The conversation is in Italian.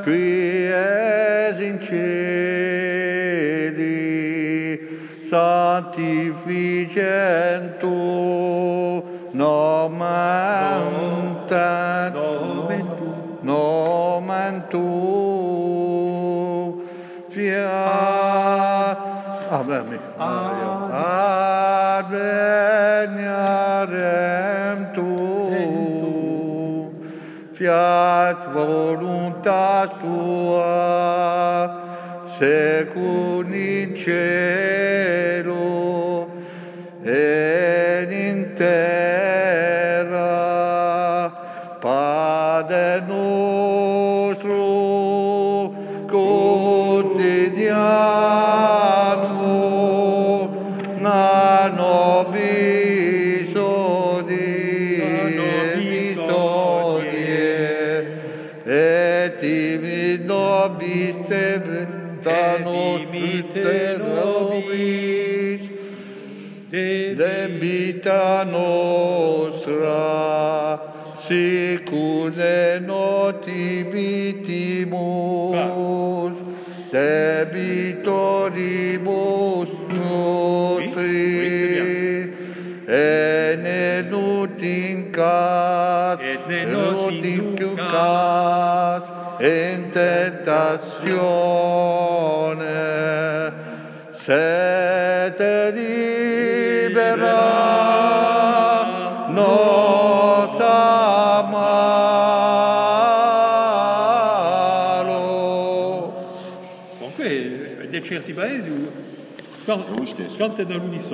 qui es in cieli, sanctificentur nomen tuum, fiat adveniarem tuum, fiat voluntas tua, secum in cielo et in terra. Padre nostrum quotidianum da nobis hodie et timid nobis debita nostra, sicur notibitimus debitoribus nostris, et ne nos inducas in tentatione, sed libera nos a malo. Comunque, in certi paesi cantano all'unisono.